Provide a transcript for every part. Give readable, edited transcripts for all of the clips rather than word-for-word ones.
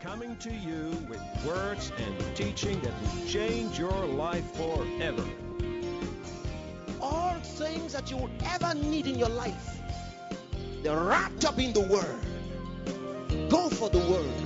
coming to you with words and teaching that will change your life forever. All things that you would ever need in your life, they're wrapped up in the Word. Go for the Word.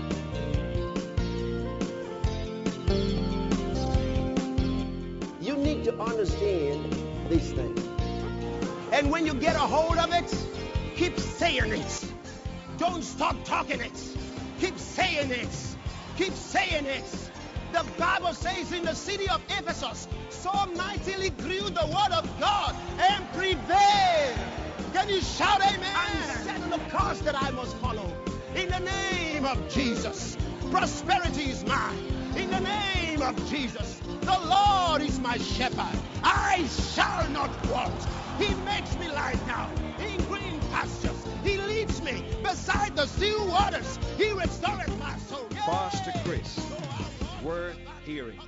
You need to understand these things. And when you get a hold of it, keep saying it. Don't stop talking it. Keep saying it. Keep saying it. The Bible says in the city of Ephesus, so mightily grew the word of God and prevailed. Can you shout amen? I'm setting the course that I must follow. In the name of Jesus, prosperity is mine. In the name of Jesus, the Lord is my shepherd. I shall not want. He makes me lie down in green pastures. He leads me beside the still waters. He restoreth my soul. Pastor Chris, worth hearing.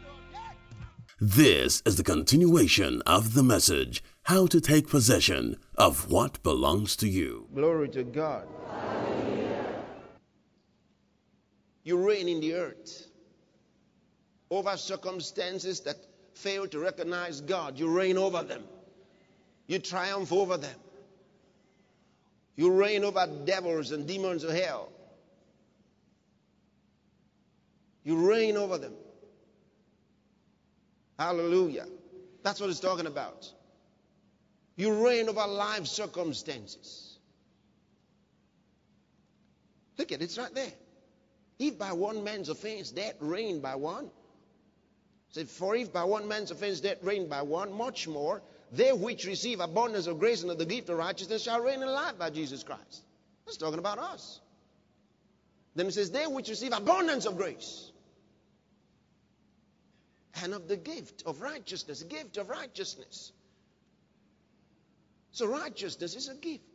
This is the continuation of the message, How to Take Possession of What Belongs to You. Glory to God. You reign in the earth over circumstances that fail to recognize God. You reign over them. You triumph over them. You reign over devils and demons of hell. You reign over them. Hallelujah. That's what it's talking about. You reign over life circumstances. Look at it, it's right there. If by one man's offense death reigned by one. So for if by one man's offense death reigned by one, much more they which receive abundance of grace and of the gift of righteousness shall reign in life by Jesus Christ. That's talking about us. Then it says, they which receive abundance of grace and of the gift of righteousness. Gift of righteousness. So righteousness is a gift.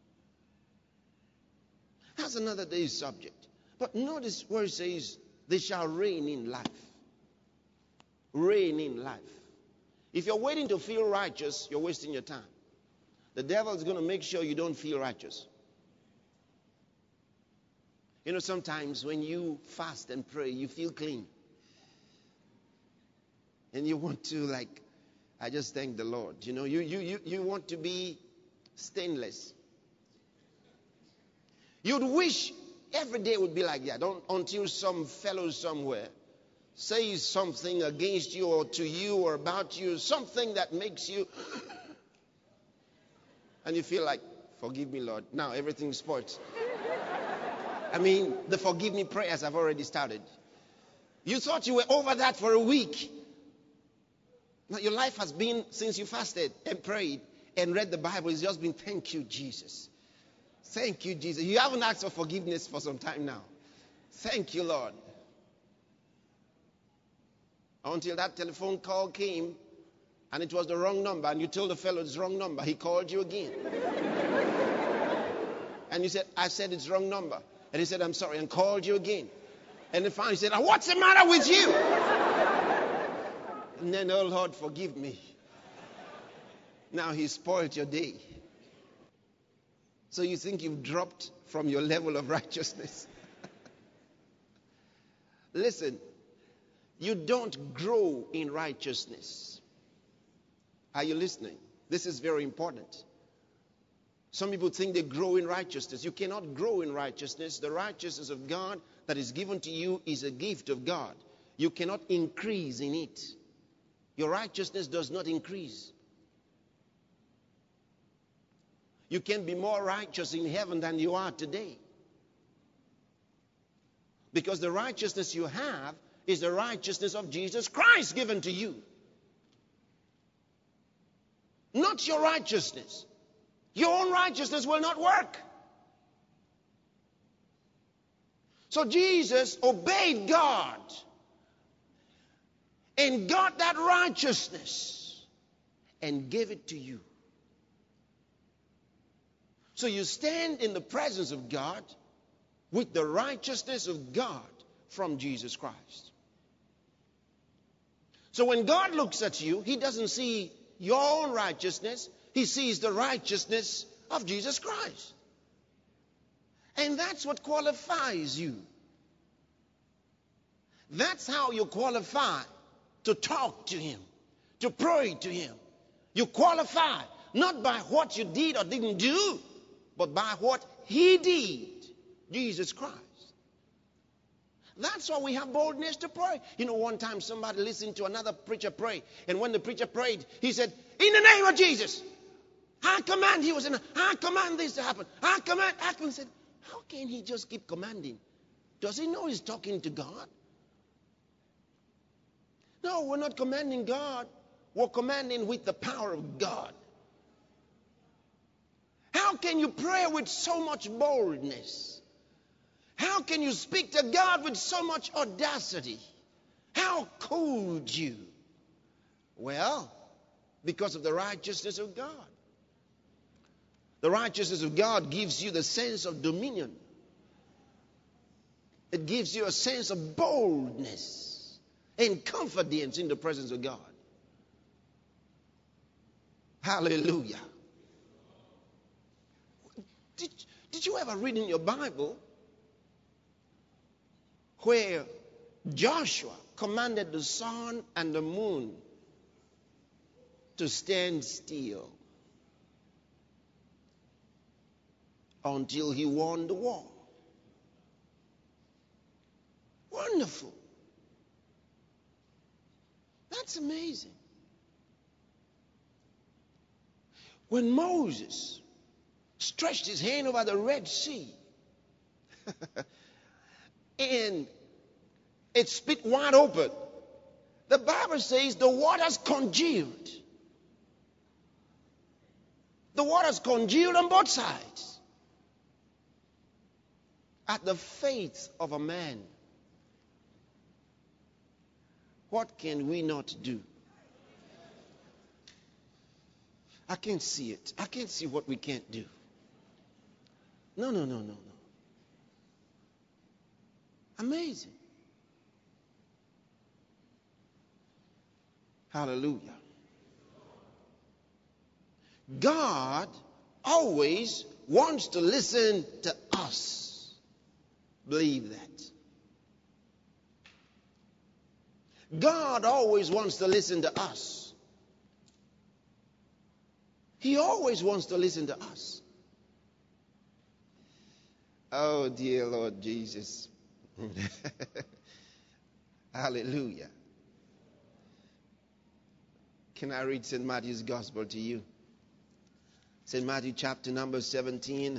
That's another day's subject. But notice where it says, they shall reign in life. Reign in life. If you're waiting to feel righteous, you're wasting your time. The devil is going to make sure you don't feel righteous. You know, sometimes when you fast and pray, you feel clean. And you want to, like, I just thank the Lord. You know, you want to be stainless. You'd wish every day would be like that, until some fellow somewhere says something against you or to you or about you, something that makes you, and you feel like, forgive me, Lord. Now everything's spoiled. I mean, the forgive me prayers have already started. You thought you were over that for a week. Now your life has been, since you fasted and prayed and read the Bible, it's just been, thank you, Jesus. Thank you, Jesus. You haven't asked for forgiveness for some time now. Thank you, Lord. Until that telephone call came and it was the wrong number and you told the fellow it's the wrong number. He called you again. And you said, I said it's wrong number. And he said, I'm sorry, and called you again. And then finally he said, what's the matter with you? And then, oh Lord, forgive me. Now he spoiled your day. So you think you've dropped from your level of righteousness. Listen, you don't grow in righteousness. Are you listening? This is very important. Some people think they grow in righteousness. You cannot grow in righteousness. The righteousness of God that is given to you is a gift of God. You cannot increase in it. Your righteousness does not increase. You can be more righteous in heaven than you are today. Because the righteousness you have is the righteousness of Jesus Christ given to you. Not your righteousness. Your own righteousness will not work. So Jesus obeyed God and got that righteousness and gave it to you. So you stand in the presence of God with the righteousness of God from Jesus Christ. So when God looks at you, he doesn't see your own righteousness. He sees the righteousness of Jesus Christ. And that's what qualifies you. That's how you qualify to talk to him, to pray to him. You qualify not by what you did or didn't do, but by what he did, Jesus Christ. That's why we have boldness to pray. You know, one time somebody listened to another preacher pray, and when the preacher prayed, he said, in the name of Jesus, I command, I command this to happen. I said, how can he just keep commanding? Does he know he's talking to God? No, we're not commanding God. We're commanding with the power of God. How can you pray with so much boldness? How can you speak to God with so much audacity? How could you? Well, because of the righteousness of God. The righteousness of God gives you the sense of dominion. It gives you a sense of boldness and confidence in the presence of God. Hallelujah. Did you ever read in your Bible where Joshua commanded the sun and the moon to stand still until he won the war? Wonderful. That's amazing. When Moses stretched his hand over the Red Sea and it split wide open, the Bible says the waters congealed. The waters congealed on both sides at the faith of a man. What can we not do? I can't see it. I can't see what we can't do. No. Amazing. Hallelujah. God always wants to listen to us. Believe that. God always wants to listen to us. He always wants to listen to us. Oh, dear Lord Jesus. Hallelujah. Can I read St. Matthew's Gospel to you? St. Matthew chapter number 17.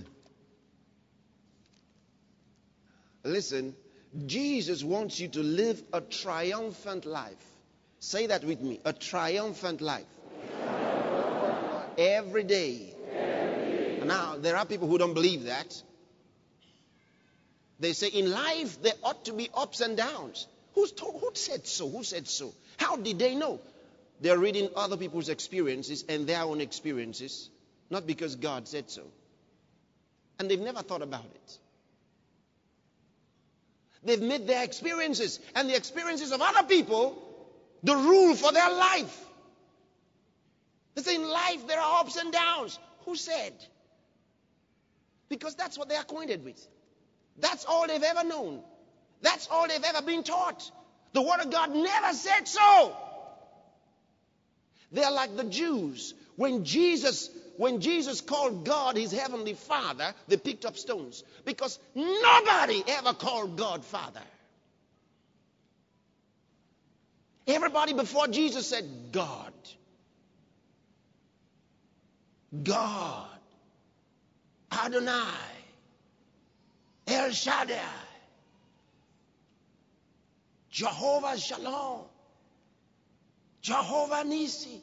Listen, Jesus wants you to live a triumphant life. Say that with me. A triumphant life. Every day. Now, there are people who don't believe that. They say in life there ought to be ups and downs. Who said so? Who said so? How did they know? They're reading other people's experiences and their own experiences, not because God said so. And they've never thought about it. They've made their experiences and the experiences of other people the rule for their life. They say in life there are ups and downs. Who said? Because that's what they're acquainted with. That's all they've ever known. That's all they've ever been taught. The Word of God never said so. They're like the Jews. When Jesus called God his heavenly Father, they picked up stones. Because nobody ever called God Father. Everybody before Jesus said God. God. Adonai. El Shaddai. Jehovah Shalom. Jehovah Nisi.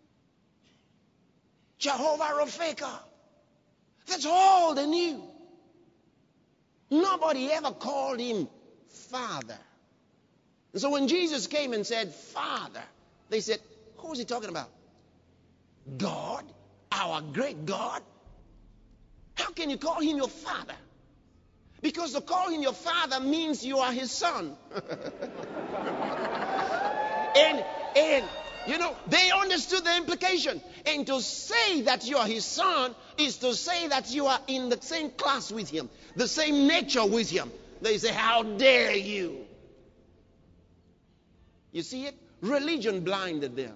Jehovah Rafeka. That's all they knew. Nobody ever called him Father. And so when Jesus came and said, Father, they said, who is he talking about? God? Our great God? How can you call him your Father? Because to call him your Father means you are his son. And you know, they understood the implication. And to say that you are his son is to say that you are in the same class with him, the same nature with him. They say, how dare you? You see it? Religion blinded them.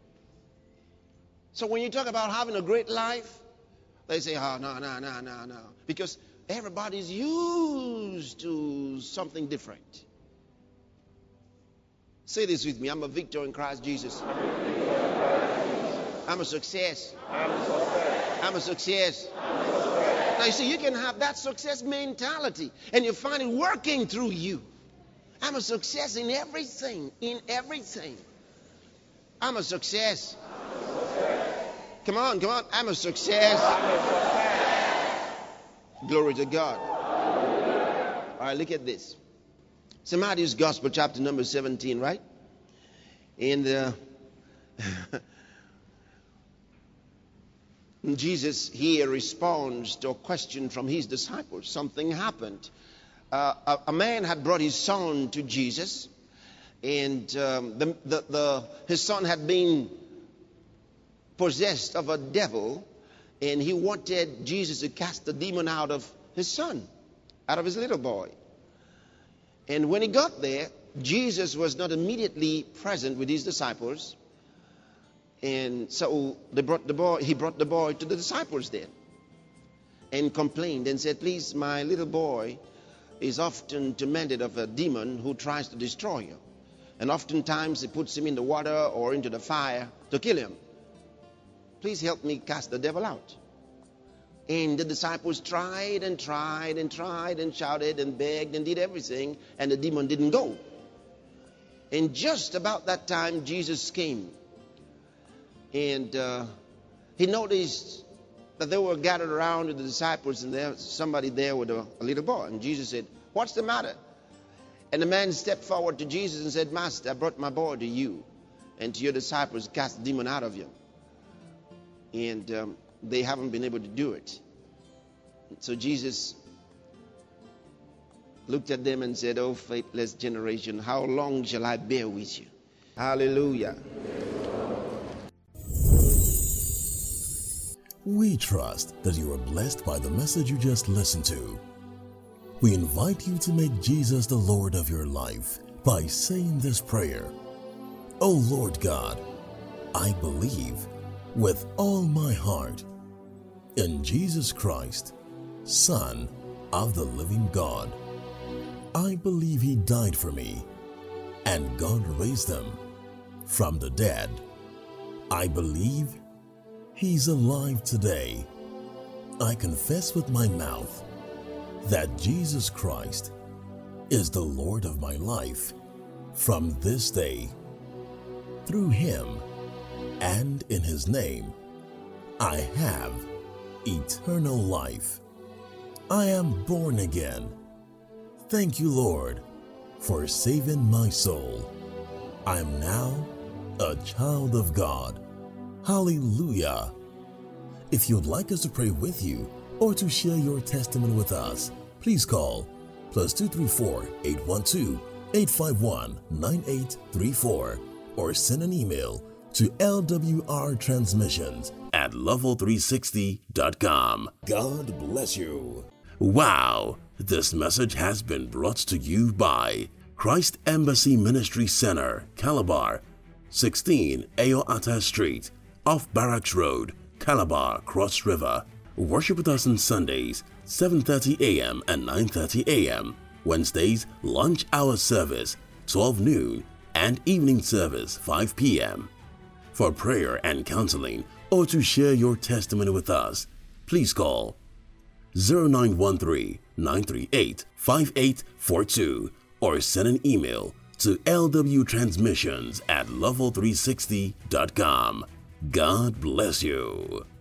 So when you talk about having a great life, they say, oh, no. Because everybody's used to something different. Say this with me. I'm a victor in Christ Jesus. I'm a success. I'm a success. Now, you see, you can have that success mentality, and you find it working through you. I'm a success in everything. In everything. I'm a success. Come on. I'm a success. Glory to God. All right, look at this. It's Matthew's Gospel, chapter number 17, right? And Jesus here responds to a question from his disciples. Something happened. A man had brought his son to Jesus, and his son had been possessed of a devil, and he wanted Jesus to cast the demon out of his son, out of his little boy. And when he got there, Jesus was not immediately present with his disciples. And so he brought the boy to the disciples then and complained and said, please, my little boy is often tormented of a demon who tries to destroy you. And oftentimes he puts him in the water or into the fire to kill him. Please help me cast the devil out. And the disciples tried and shouted and begged and did everything, and the demon didn't go. And just about that time, Jesus came. And he noticed that they were gathered around with the disciples, and there was somebody there with a little boy. And Jesus said, what's the matter? And the man stepped forward to Jesus and said, Master, I brought my boy to you and to your disciples, cast the demon out of you. And they haven't been able to do it. So Jesus looked at them and said, oh, faithless generation, how long shall I bear with you? Hallelujah. We trust that you are blessed by the message you just listened to. We invite you to make Jesus the Lord of your life by saying this prayer. Oh Lord God, I believe with all my heart in Jesus Christ, Son of the living God. I believe he died for me and God raised him from the dead. I believe he's alive today. I confess with my mouth that Jesus Christ is the Lord of my life from this day. Through him and in his name, I have eternal life. I am born again. Thank you, Lord, for saving my soul. I am now a child of God. Hallelujah. If you'd like us to pray with you or to share your testimony with us, please call +234 812 851 9834 or send an email to lwrtransmissions@level360.com. God bless you. Wow, this message has been brought to you by Christ Embassy Ministry Center, Calabar, 16 Ayoata Street, off Barracks Road, Calabar, Cross River. Worship with us on Sundays, 7:30 a.m. and 9:30 a.m. Wednesdays, lunch hour service, 12 noon, and evening service, 5 p.m. For prayer and counseling or to share your testimony with us, please call 0913-938-5842 or send an email to lwtransmissions@level360.com. God bless you.